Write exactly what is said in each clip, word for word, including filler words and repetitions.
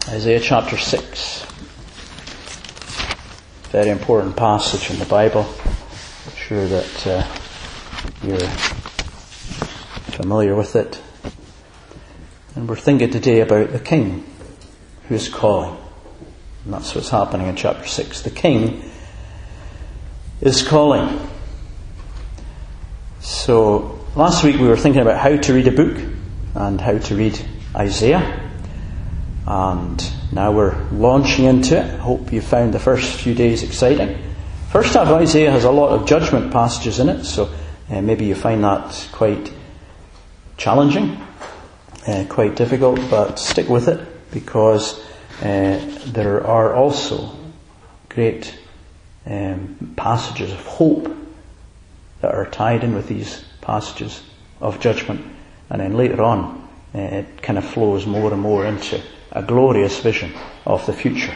Isaiah chapter six. Very important passage in the Bible. I'm sure that uh, you're familiar with it. And we're thinking today about the King who is calling. And that's what's happening in chapter six. The King is calling. So, last week we were thinking about how to read a book and how to read Isaiah. And now we're launching into it. I hope you found the first few days exciting. First half of Isaiah has a lot of judgment passages in it, so uh, maybe you find that quite challenging, uh, quite difficult, but stick with it, because uh, there are also great um, passages of hope that are tied in with these passages of judgment. And then later on, uh, it kind of flows more and more into a glorious vision of the future.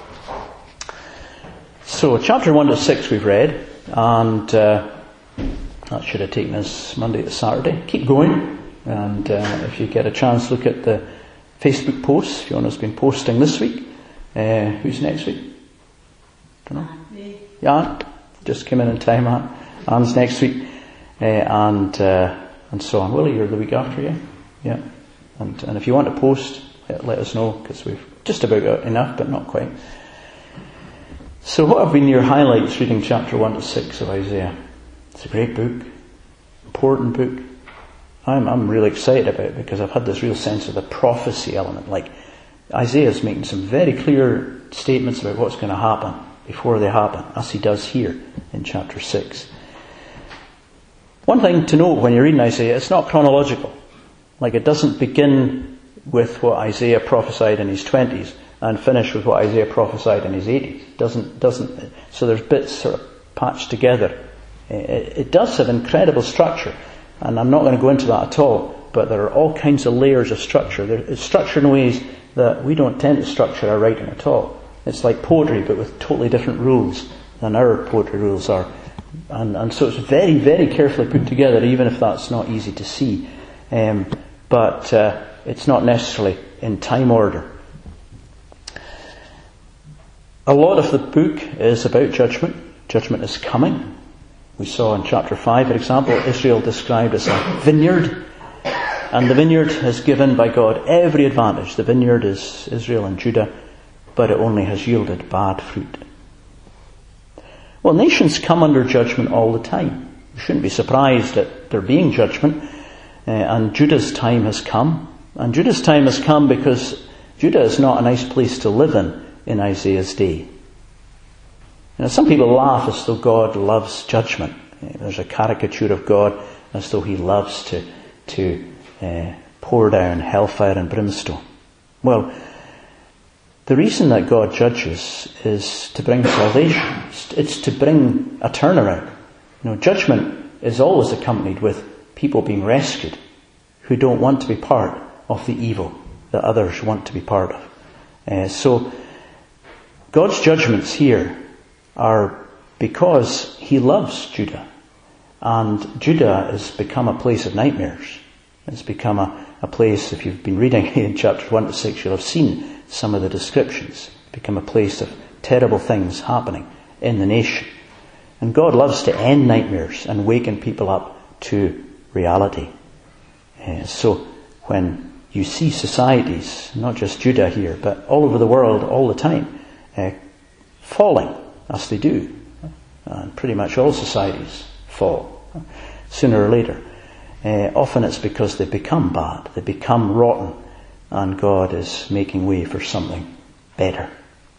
So, chapter one to six we've read, and uh, that should have taken us Monday to Saturday. Keep going, and uh, if you get a chance, look at the Facebook posts. Fiona's been posting this week. Uh, who's next week? Don't know. Yeah, just came in in time. Anne. Anne's next week, uh, and uh, and so on. Willie, you're the week after, yeah, yeah. And and if you want to post, let us know, because we've just about got enough, but not quite. So what have been your highlights reading chapter one to six of Isaiah? It's a great book, important book. I'm I'm really excited about it because I've had this real sense of the prophecy element. Like Isaiah's making some very clear statements about what's going to happen before they happen, as he does here in chapter six. One thing to note when you're reading Isaiah, it's not chronological. Like it doesn't begin with what Isaiah prophesied in his twenties and finish with what Isaiah prophesied in his eighties. Doesn't, doesn't, so there's bits sort of patched together. It, it does have incredible structure, and I'm not going to go into that at all, but there are all kinds of layers of structure. There, it's structured in ways that we don't tend to structure our writing at all. It's like poetry, but with totally different rules than our poetry rules are. And, and so it's very, very carefully put together, even if that's not easy to see. Um, but, uh, It's not necessarily in time order. A lot of the book is about judgment. Judgment is coming. We saw in chapter five, for example, Israel described as a vineyard. And the vineyard is given by God every advantage. The vineyard is Israel and Judah, but it only has yielded bad fruit. Well, nations come under judgment all the time. You shouldn't be surprised at there being judgment. Uh, and Judah's time has come. And Judah's time has come because Judah is not a nice place to live in in Isaiah's day. You know, some people laugh as though God loves judgment. There's a caricature of God as though he loves to to uh, pour down hellfire and brimstone. Well, the reason that God judges is to bring salvation. It's to bring a turnaround. You know, judgment is always accompanied with people being rescued who don't want to be part of the evil that others want to be part of. Uh, so, God's judgments here are because he loves Judah. And Judah has become a place of nightmares. It's become a, a place, if you've been reading in chapters one to six, you'll have seen some of the descriptions. It's become a place of terrible things happening in the nation. And God loves to end nightmares and waken people up to reality. Uh, so, when you see societies, not just Judah here, but all over the world all the time, uh, falling, as they do. And pretty much all societies fall, sooner or later. Uh, often it's because they become bad, they become rotten, and God is making way for something better.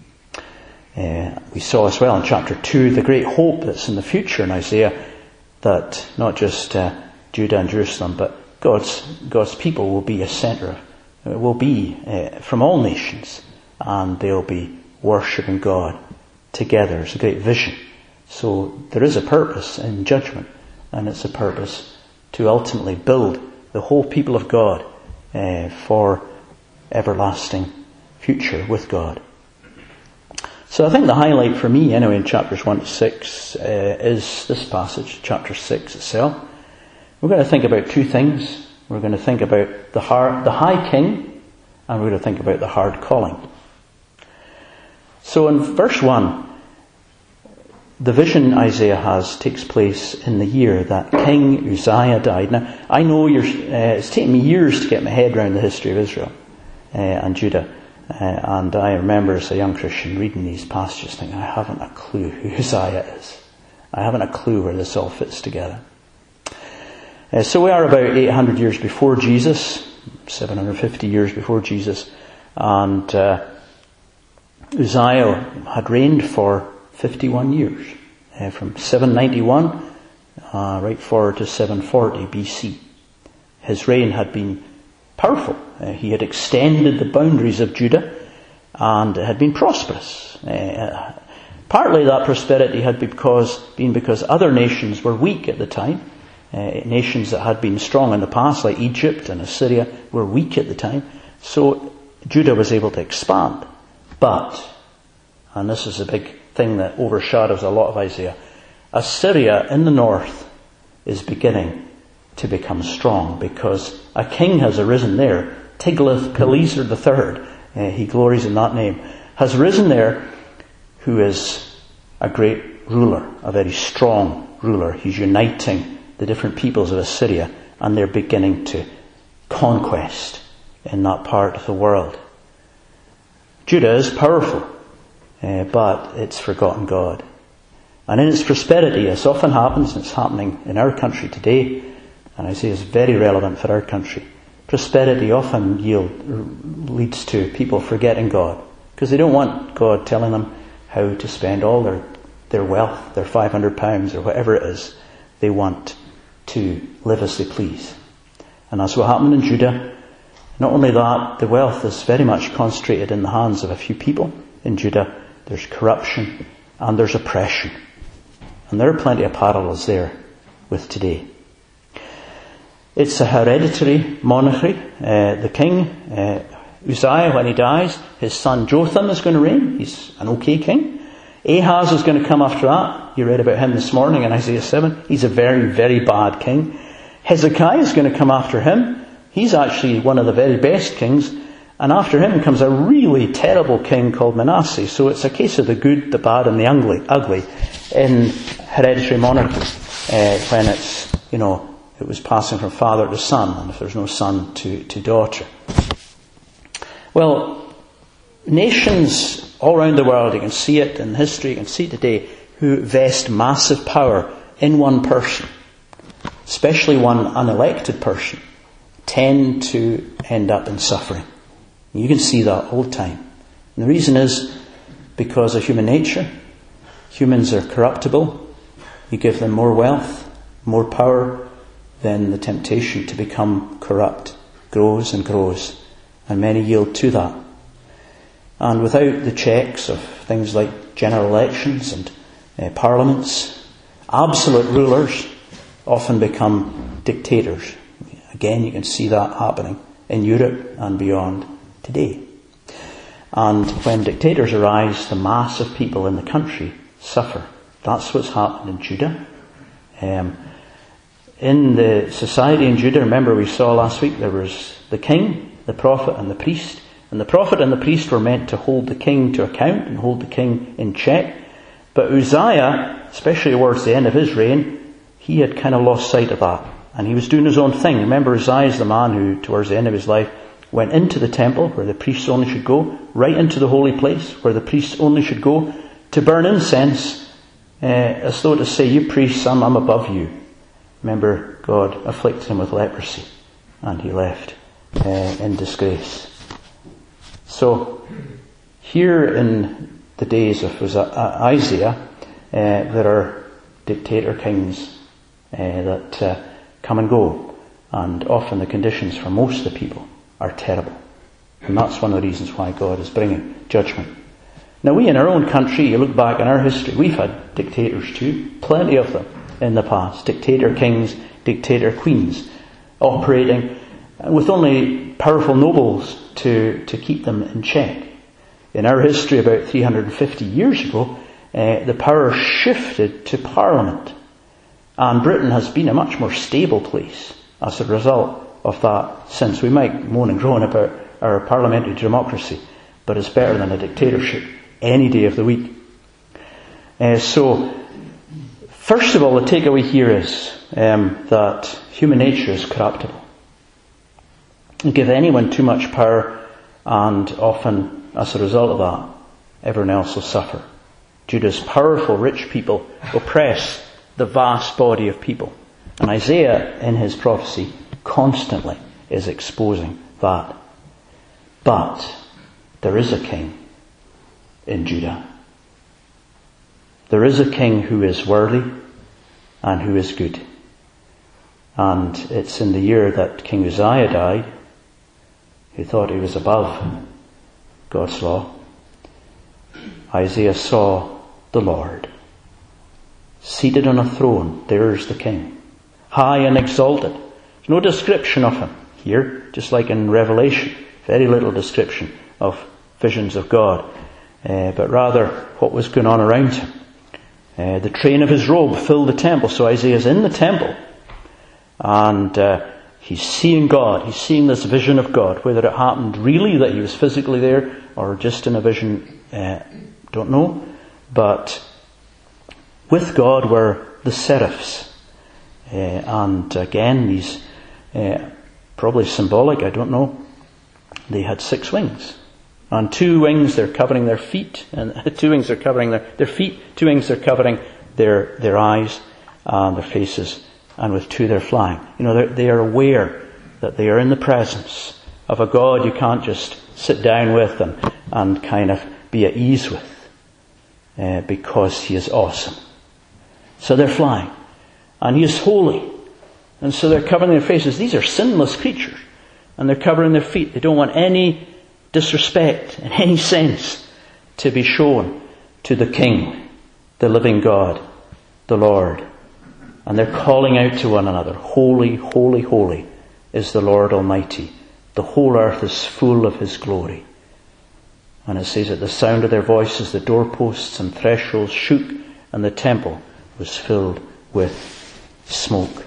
Uh, we saw as well in chapter two the great hope that's in the future in Isaiah, that not just uh, Judah and Jerusalem, but God's God's people will be a centre, uh, will be uh, from all nations, and they'll be worshipping God together. It's a great vision. So there is a purpose in judgment, and it's a purpose to ultimately build the whole people of God uh, for everlasting future with God. So I think the highlight for me, anyway, in chapters one to six uh, is this passage, chapter six itself. We're going to think about two things. We're going to think about the hard, the high king, and we're going to think about the hard calling. So in verse one, the vision Isaiah has takes place in the year that King Uzziah died. Now, I know you're, uh, it's taken me years to get my head around the history of Israel uh, and Judah. Uh, and I remember as a young Christian reading these passages thinking, I haven't a clue who Uzziah is. I haven't a clue where this all fits together. Uh, so we are about eight hundred years before Jesus, seven hundred fifty years before Jesus, and uh, Uzziah had reigned for fifty-one years, uh, from seven ninety-one uh, right forward to seven forty B C. His reign had been powerful. Uh, he had extended the boundaries of Judah and had been prosperous. Uh, partly that prosperity had been because, been because other nations were weak at the time. Uh, nations that had been strong in the past, like Egypt and Assyria, were weak at the time. So Judah was able to expand. But, and this is a big thing that overshadows a lot of Isaiah, Assyria in the north is beginning to become strong because a king has arisen there. Tiglath-Pileser the third, uh, he glories in that name, has risen there, who is a great ruler, a very strong ruler. He's uniting the different peoples of Assyria, and they're beginning to conquest in that part of the world. Judah is powerful, uh, but it's forgotten God. And in its prosperity, as often happens, and it's happening in our country today, and I say it's very relevant for our country, prosperity often yield, leads to people forgetting God, because they don't want God telling them how to spend all their, their wealth, their five hundred pounds or whatever it is. They want to live as they please. And that's what happened in Judah. Not only that, the wealth is very much concentrated in the hands of a few people in Judah. There's corruption and there's oppression. And there are plenty of parallels there with today. It's a hereditary monarchy. Uh, the king, uh, Uzziah, when he dies, his son Jotham is going to reign. He's an okay king. Ahaz is going to come after that. You read about him this morning in Isaiah seven. He's a very, very bad king. Hezekiah is going to come after him. He's actually one of the very best kings. And after him comes a really terrible king called Manasseh. So it's a case of the good, the bad, and the ugly, ugly in hereditary monarchy. Uh, when it's, you know, it was passing from father to son, and if there's no son, to, to daughter. Well, nations all around the world, you can see it in history, you can see it today, who vest massive power in one person, especially one unelected person, tend to end up in suffering. You can see that all the time. And the reason is because of human nature. Humans are corruptible. You give them more wealth, more power, then the temptation to become corrupt grows and grows, and many yield to that. And without the checks of things like general elections and uh, parliaments, absolute rulers often become dictators. Again, you can see that happening in Europe and beyond today. And when dictators arise, the mass of people in the country suffer. That's what's happened in Judah. Um, in the society in Judah, remember we saw last week, there was the king, the prophet and the priest. And the prophet and the priest were meant to hold the king to account and hold the king in check. But Uzziah, especially towards the end of his reign, he had kind of lost sight of that. And he was doing his own thing. Remember, Uzziah is the man who, towards the end of his life, went into the temple where the priests only should go, right into the holy place where the priests only should go, to burn incense, uh, as though to say, you priests, I'm, I'm above you. Remember, God afflicted him with leprosy, and he left uh, in disgrace. So, here in the days of Isaiah, uh, there are dictator kings uh, that uh, come and go, and often the conditions for most of the people are terrible. And that's one of the reasons why God is bringing judgment. Now, we in our own country, you look back in our history, we've had dictators too, plenty of them in the past. Dictator kings, dictator queens, operating with only powerful nobles to, to keep them in check. In our history, about three hundred fifty years ago, uh, the power shifted to Parliament. And Britain has been a much more stable place as a result of that since. We might moan and groan about our parliamentary democracy, but it's better than a dictatorship any day of the week. Uh, so, first of all, the takeaway here is um, that human nature is corruptible. You give anyone too much power, and often, as a result of that, everyone else will suffer. Judah's powerful, rich people oppress the vast body of people. And Isaiah, in his prophecy, constantly is exposing that. But there is a king in Judah. There is a king who is worthy and who is good. And it's in the year that King Uzziah died, who thought he was above God's law, Isaiah saw the Lord seated on a throne. There's the king, high and exalted. There's no description of him here, just like in Revelation. Very little description of visions of God, uh, but rather what was going on around him. Uh, the train of his robe filled the temple. So Isaiah's in the temple, and uh, he's seeing God. He's seeing this vision of God. Whether it happened really that he was physically there or just in a vision, uh, don't know. But with God were the seraphs. Uh, and again, these, uh, probably symbolic, I don't know. They had six wings. On two wings they're covering their feet, and two wings they're covering their, their feet, two wings they're covering their, their eyes and their faces, and with two they're flying. You know, they are aware that they are in the presence of a God you can't just sit down with and, and kind of be at ease with, uh, because he is awesome. So they're flying, and he is holy, and so they're covering their faces. These are sinless creatures, and they're covering their feet. They don't want any disrespect in any sense to be shown to the King, the living God, the Lord. And they're calling out to one another, holy, holy, holy is the Lord Almighty. The whole earth is full of his glory. And it says at the sound of their voices the doorposts and thresholds shook, and the temple was filled with smoke.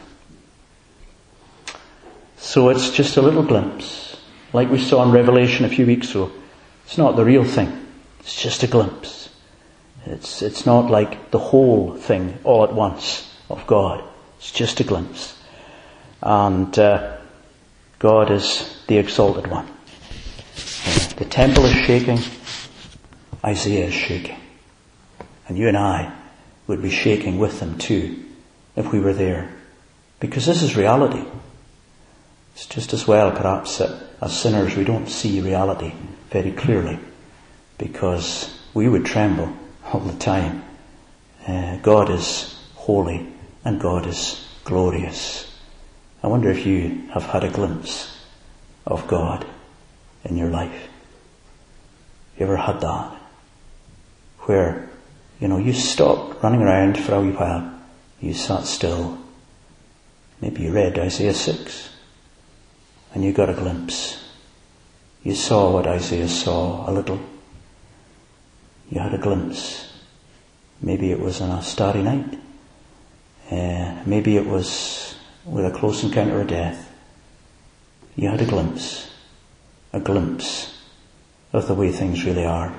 So it's just a little glimpse. Like we saw in Revelation a few weeks ago. It's not the real thing. It's just a glimpse. It's, it's not like the whole thing all at once of God. It's just a glimpse. And uh, God is the exalted one. The temple is shaking. Isaiah is shaking. And you and I would be shaking with them too if we were there. Because this is reality. It's just as well perhaps that as sinners we don't see reality very clearly, because we would tremble all the time. Uh, God is holy and God is glorious. I wonder if you have had a glimpse of God in your life. You ever had that? Where, you know, you stopped running around for a wee while. You sat still. Maybe you read Isaiah six. And you got a glimpse. You saw what Isaiah saw a little. You had a glimpse. Maybe it was on a starry night. Uh, maybe it was with a close encounter of death. You had a glimpse. A glimpse of the way things really are.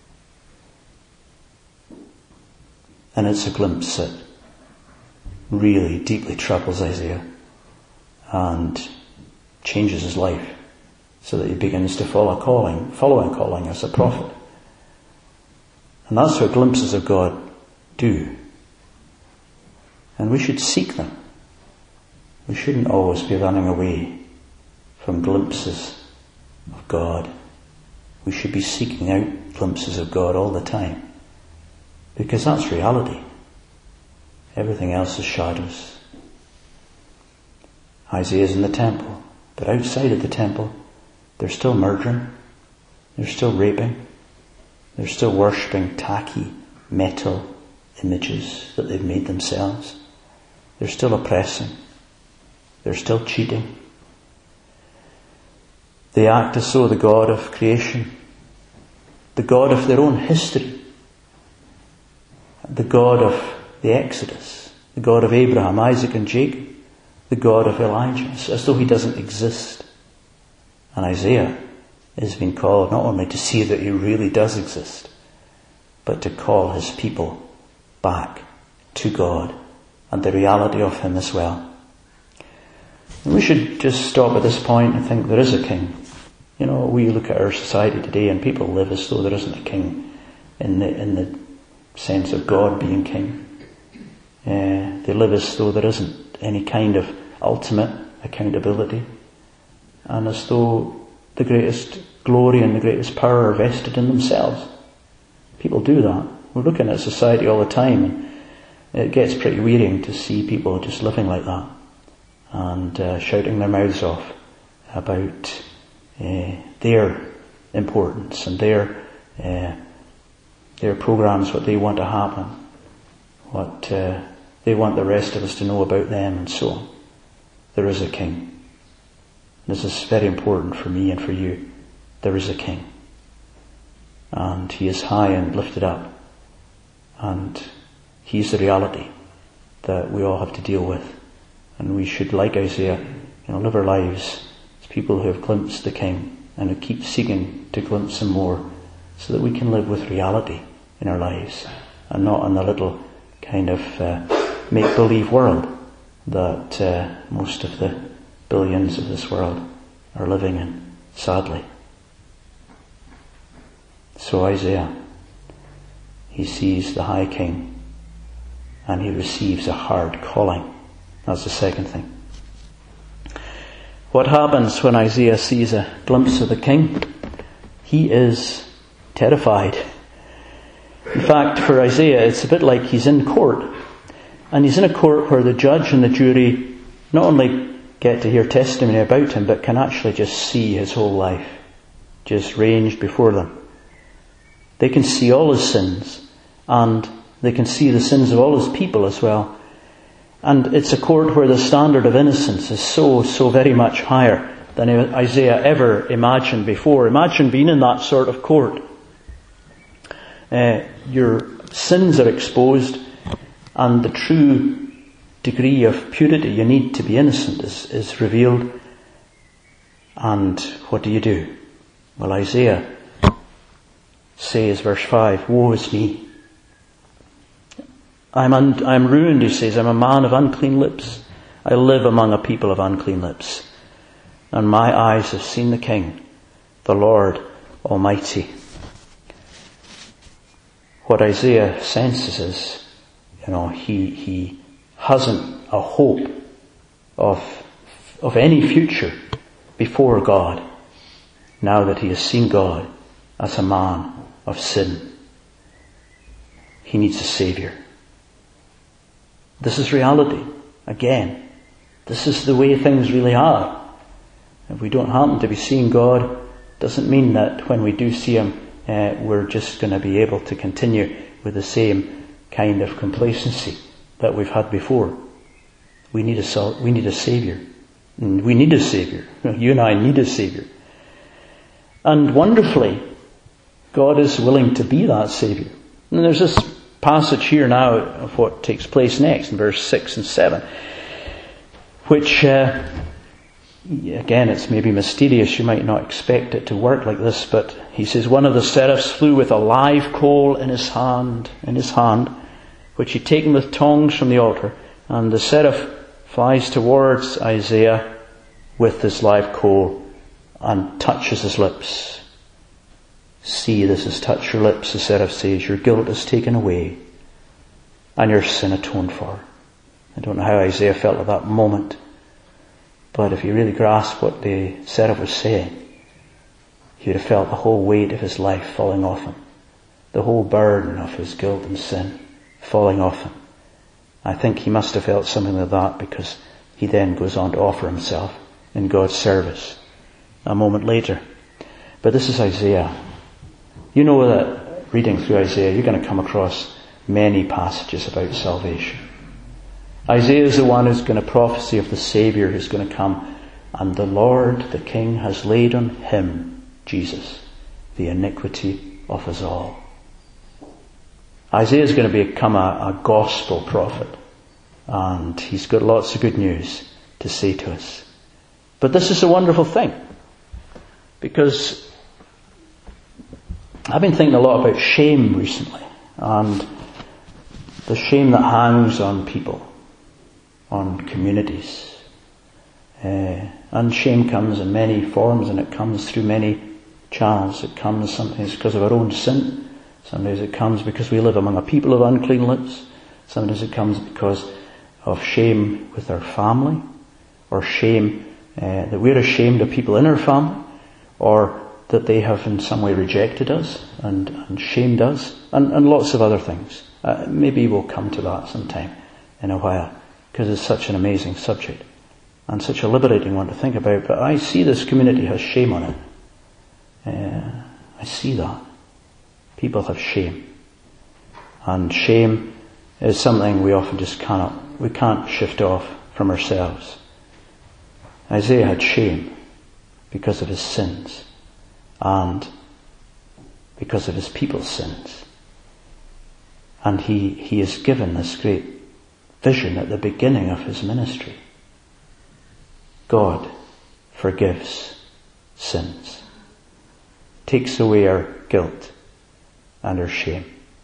And it's a glimpse that really deeply troubles Isaiah and changes his life so that he begins to follow a calling, follow a calling as a prophet. And that's what glimpses of God do. And we should seek them. We shouldn't always be running away from glimpses of God. We should be seeking out glimpses of God all the time. Because that's reality. Everything else is shadows. Isaiah's in the temple. But outside of the temple, they're still murdering, they're still raping, they're still worshipping tacky metal images that they've made themselves. They're still oppressing, they're still cheating. They act as though the God of creation, the God of their own history, the God of the Exodus, the God of Abraham, Isaac and Jacob, the God of Elijah, as though he doesn't exist. And Isaiah is being called not only to see that he really does exist, but to call his people back to God and the reality of him as well. And we should just stop at this point and think there is a king. You know, we look at our society today and people live as though there isn't a king in the, in the sense of God being king. Uh, they live as though there isn't any kind of ultimate accountability, and as though the greatest glory and the greatest power are vested in themselves. People do that. We're looking at society all the time, and it gets pretty wearying to see people just living like that and uh, shouting their mouths off about uh, their importance and their uh, their programs, what they want to happen, what uh, they want the rest of us to know about them, and so on. There is a king. This is very important for me and for you. There is a king. And he is high and lifted up. And he's the reality that we all have to deal with. And we should, like Isaiah, you know, live our lives as people who have glimpsed the king and who keep seeking to glimpse him more, so that we can live with reality in our lives and not in a little kind of uh, make-believe world that uh, most of the billions of this world are living in, sadly. So Isaiah, he sees the high king and he receives a hard calling. That's the second thing. What happens when Isaiah sees a glimpse of the king? He is terrified. In fact, for Isaiah, it's a bit like he's in court. And he's in a court where the judge and the jury not only get to hear testimony about him, but can actually just see his whole life, just ranged before them. They can see all his sins, and they can see the sins of all his people as well. And it's a court where the standard of innocence is so, so very much higher than Isaiah ever imagined before. Imagine being in that sort of court. Uh, your sins are exposed, and the true degree of purity you need to be innocent is, is revealed. And what do you do? Well, Isaiah says, verse five, "Woe is me. I'm, un- I'm ruined," he says. "I'm a man of unclean lips. I live among a people of unclean lips. And my eyes have seen the King, the Lord Almighty." What Isaiah senses is, you know, he he hasn't a hope of of any future before God, now that he has seen God as a man of sin. He needs a Saviour. This is reality. Again, this is the way things really are. If we don't happen to be seeing God, doesn't mean that when we do see him, uh, we're just going to be able to continue with the same kind of complacency that we've had before. We need a we need a Saviour. And we need a Saviour. You and I need a Saviour. And wonderfully, God is willing to be that Saviour. And there's this passage here now of what takes place next in verse six and seven, which, uh, again, it's maybe mysterious. You might not expect it to work like this, but he says, "One of the seraphs flew with a live coal in his hand, in his hand, which he'd taken with tongs from the altar. And the seraph flies towards Isaiah with this live coal and touches his lips. 'See, this has touched your lips,' the seraph says. 'Your guilt is taken away and your sin atoned for.'" I don't know how Isaiah felt at that moment, but if you really grasp what the seraph was saying, he would have felt the whole weight of his life falling off him, the whole burden of his guilt and sin falling off him. I think he must have felt something like that, because he then goes on to offer himself in God's service a moment later. But this is Isaiah. You know that reading through Isaiah, you're going to come across many passages about salvation. Isaiah is the one who's going to prophesy of the Saviour who's going to come. And the Lord, the King, has laid on him, Jesus, the iniquity of us all. Isaiah is going to become a, a gospel prophet. And he's got lots of good news to say to us. But this is a wonderful thing. Because I've been thinking a lot about shame recently. and the shame that hangs on people, on communities. Uh, and shame comes in many forms, and it comes through many channels. It comes sometimes because of our own sin. Sometimes it comes because we live among a people of unclean lips. Sometimes it comes because of shame with our family, or shame uh, that we're ashamed of people in our family, or that they have in some way rejected us and, and shamed us, and, and lots of other things. Uh, maybe we'll come to that sometime in a while, because it's such an amazing subject and such a liberating one to think about. But I see this community has shame on it. Uh, I see that. People have shame. And shame is something we often just cannot, we can't shift off from ourselves. Isaiah had shame because of his sins and because of his people's sins. And he, he is given this great vision at the beginning of his ministry. God forgives sins, takes away our guilt and our shame.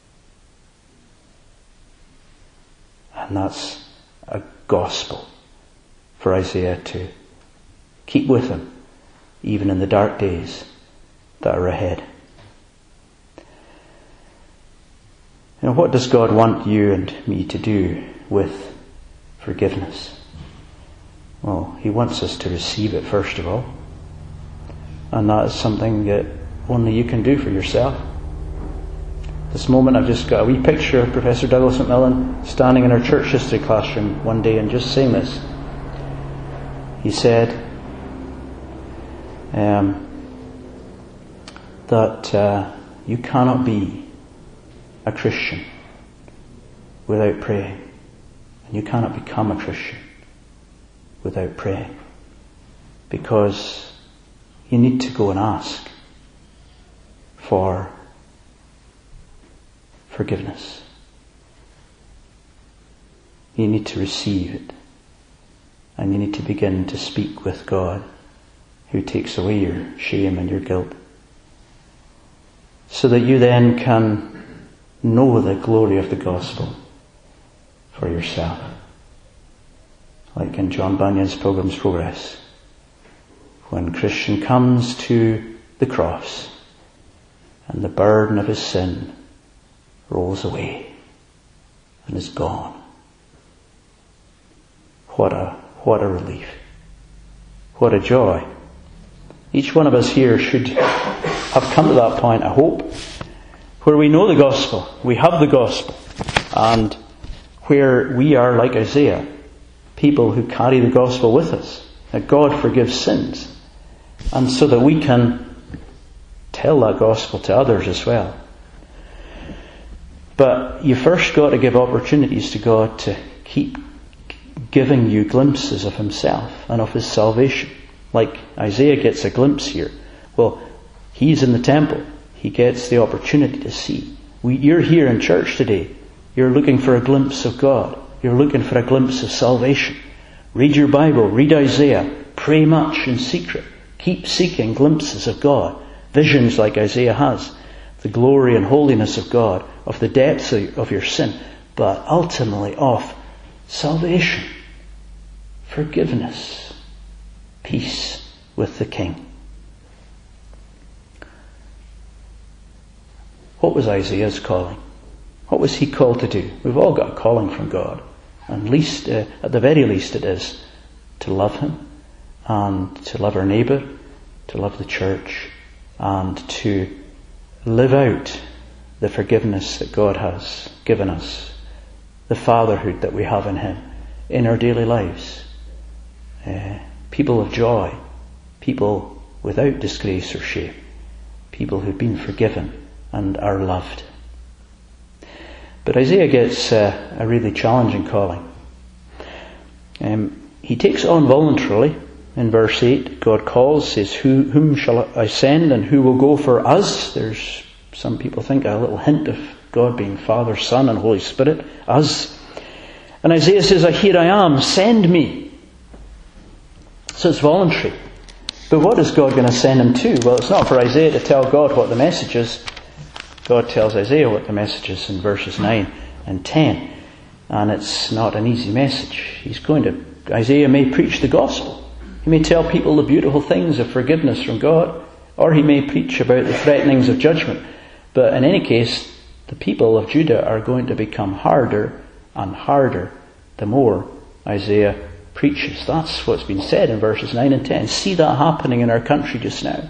And that's a gospel for Isaiah to keep with him, even in the dark days that are ahead. You know, what does God want you and me to do with forgiveness? Well, he wants us to receive it first of all. And that is something that only you can do for yourself. This moment I've just got a wee picture of Professor Douglas Macmillan standing in our church history classroom one day and just saying this. He said um, that uh, you cannot be a Christian without praying. And you cannot become a Christian without praying. Because you need to go and ask for forgiveness. You need to receive it. And you need to begin to speak with God, who takes away your shame and your guilt, so that you then can know the glory of the gospel for yourself. Like in John Bunyan's Pilgrim's Progress, when Christian comes to the cross and the burden of his sin rolls away and is gone. What a, what a relief. What a joy. Each one of us here should have come to that point, I hope, where we know the gospel, we have the gospel, and where we are, like Isaiah, people who carry the gospel with us, that God forgives sins, and so that we can tell that gospel to others as well. But you first got to give opportunities to God to keep giving you glimpses of himself and of his salvation. Like Isaiah gets a glimpse here. Well, he's in the temple. He gets the opportunity to see. We, you're here in church today. You're looking for a glimpse of God. You're looking for a glimpse of salvation. Read your Bible. Read Isaiah. Pray much in secret. Keep seeking glimpses of God. Visions like Isaiah has. The glory and holiness of God. Of the depths of your sin. But ultimately of salvation. Forgiveness. Peace with the King. What was Isaiah's calling? What was he called to do? We've all got a calling from God. And least, uh, at the very least it is to love him and to love our neighbour, to love the church, and to live out the forgiveness that God has given us, the fatherhood that we have in him in our daily lives. Uh, people of joy, people without disgrace or shame, people who've been forgiven and are loved. But Isaiah gets uh, a really challenging calling. Um, he takes it on voluntarily. In verse eight, God calls, says, Who, whom shall I send and who will go for us? There's, some people think, a little hint of God being Father, Son and Holy Spirit, us. And Isaiah says, Here I am, send me. So it's voluntary. But what is God going to send him to? Well, it's not for Isaiah to tell God what the message is. God tells Isaiah what the message is in verses nine and ten. And it's not an easy message. He's going to, Isaiah may preach the gospel. He may tell people the beautiful things of forgiveness from God, or he may preach about the threatenings of judgment. But in any case, the people of Judah are going to become harder and harder the more Isaiah preaches. That's what's been said in verses nine and ten. See that happening in our country just now.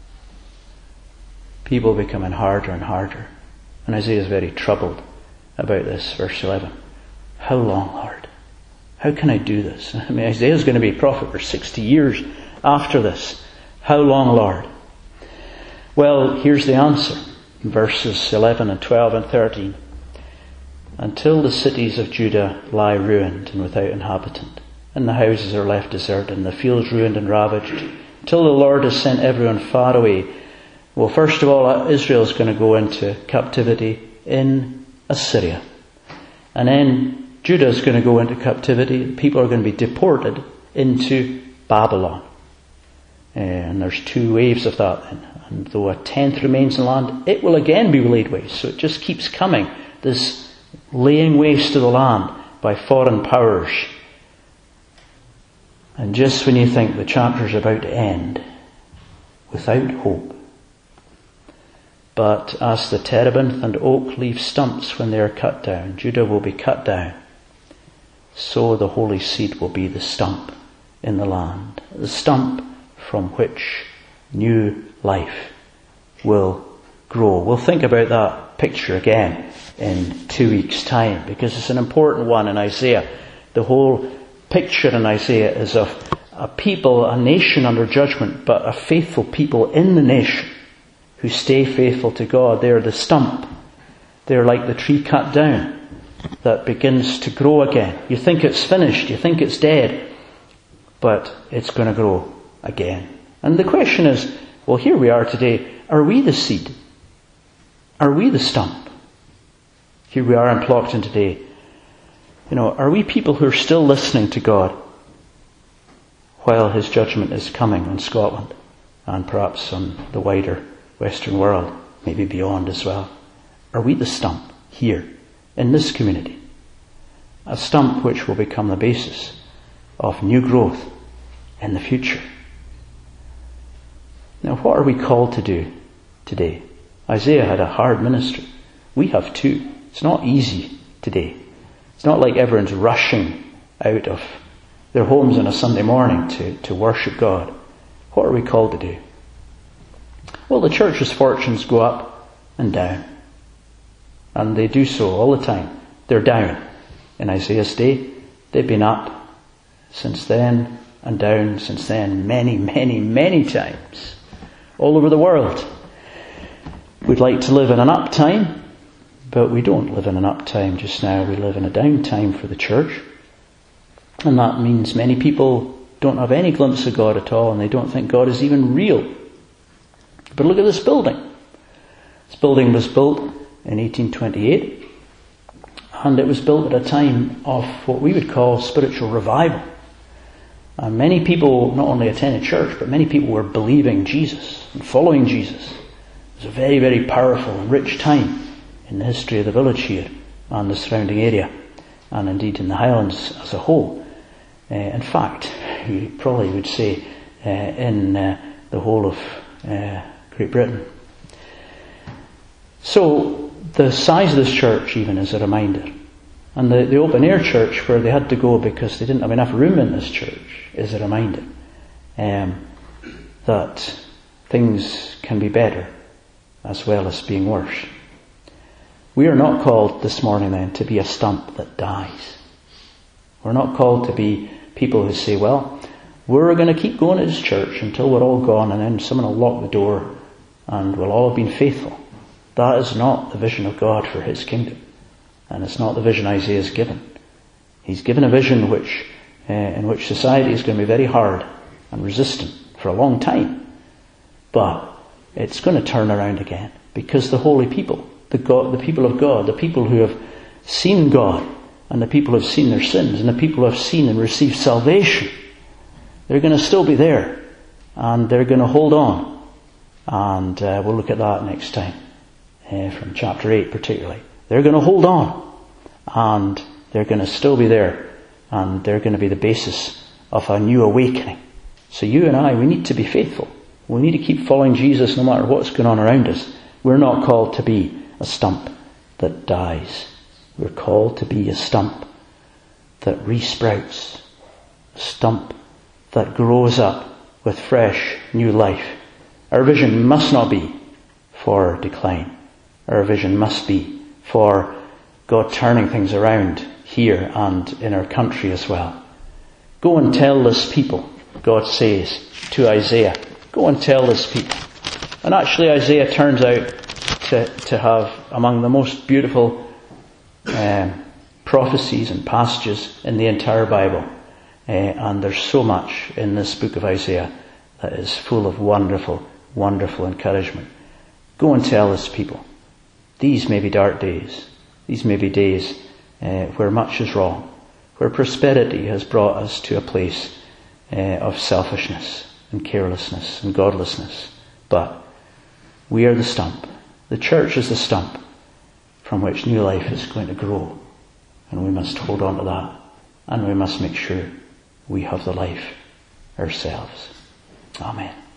People becoming harder and harder. And Isaiah is very troubled about this. Verse eleven. How long, Lord? How can I do this? I mean, Isaiah is going to be a prophet for sixty years after this. How long, Lord? Well, here's the answer. In verses eleven and twelve and thirteen. Until the cities of Judah lie ruined and without inhabitant, and the houses are left deserted, and the fields ruined and ravaged, until the Lord has sent everyone far away. Well, first of all, Israel is going to go into captivity in Assyria. And then Judah is going to go into captivity. People are going to be deported into Babylon. And there's two waves of that then. And though a tenth remains in the land, it will again be laid waste. So it just keeps coming. This laying waste to the land by foreign powers. And just when you think the chapter's about to end, without hope. But as the terebinth and oak leave stumps when they are cut down, Judah will be cut down. So the holy seed will be the stump in the land. The stump from which new life will grow. We'll think about that picture again in two weeks' time, because it's an important one in Isaiah. The whole picture in Isaiah is of a people, a nation under judgment, but a faithful people in the nation who stay faithful to God. They're the stump. They're like the tree cut down that begins to grow again. You think it's finished, you think it's dead, but it's going to grow again. And the question is, well, here we are today. Are we the seed? Are we the stump? Here we are in Plockton today. You know, are we people who are still listening to God while his judgment is coming on Scotland and perhaps on the wider Western world, maybe beyond as well? Are we the stump here in this community? A stump which will become the basis of new growth in the future. Now, what are we called to do today? Isaiah had a hard ministry. We have too. It's not easy today. It's not like everyone's rushing out of their homes on a Sunday morning to, to worship God. What are we called to do? Well, the church's fortunes go up and down. And they do so all the time. They're down. In Isaiah's day, they've been up since then and down since then many, many, many times. All over the world. We'd like to live in an up time, but we don't live in an up time just now. We live in a down time for the church. And that means many people don't have any glimpse of God at all, and they don't think God is even real. But look at this building. This building was built in eighteen twenty-eight, and it was built at a time of what we would call spiritual revival. And many people not only attended church, but many people were believing Jesus and following Jesus. It was a very, very powerful and rich time in the history of the village here and the surrounding area, and indeed in the Highlands as a whole. Uh, in fact, you probably would say uh, in uh, the whole of uh, Great Britain. So the size of this church even is a reminder. And the, the open air church where they had to go because they didn't have enough room in this church is a reminder um, that things can be better as well as being worse. We are not called this morning then to be a stump that dies. We're not called to be people who say, well, we're going to keep going to this church until we're all gone, and then someone will lock the door and we'll all have been faithful. That is not the vision of God for his kingdom. And it's not the vision Isaiah has given. He's given a vision which, uh, in which society is going to be very hard and resistant for a long time. But it's going to turn around again, because the holy people, the God, the people of God, the people who have seen God, and the people who have seen their sins, and the people who have seen and received salvation, they're going to still be there, and they're going to hold on. And uh, we'll look at that next time uh, from chapter eight particularly. They're going to hold on, and they're going to still be there, and they're going to be the basis of a new awakening. So you and I, we need to be faithful. We need to keep following Jesus no matter what's going on around us. We're not called to be a stump that dies. We're called to be a stump that resprouts, a stump that grows up with fresh new life. Our vision must not be for decline. Our vision must be for God turning things around here and in our country as well. Go and tell this people, God says to Isaiah, go and tell this people. And actually Isaiah turns out to, to have among the most beautiful um, prophecies and passages in the entire Bible. Uh, and there's so much in this book of Isaiah that is full of wonderful, wonderful encouragement. Go and tell this people. These may be dark days. These may be days uh, where much is wrong, where prosperity has brought us to a place uh, of selfishness and carelessness and godlessness. But we are the stump. The church is the stump from which new life is going to grow. And we must hold on to that. And we must make sure we have the life ourselves. Amen.